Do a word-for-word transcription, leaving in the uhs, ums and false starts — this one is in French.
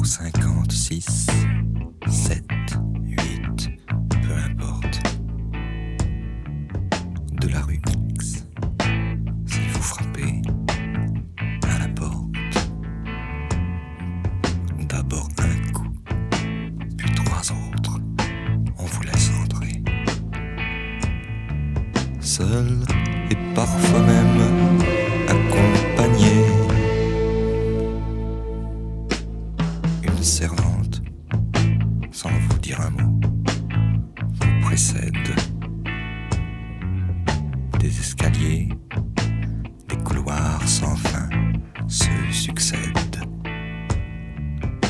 numéro cinquante-six, sept, huit, peu importe, de la rue X. Si vous frappez à la porte, d'abord un coup, puis trois autres, on vous laisse entrer. Seul et parfois même accompagné. Une servante, sans vous dire un mot, vous précède. Des escaliers, des couloirs sans fin se succèdent.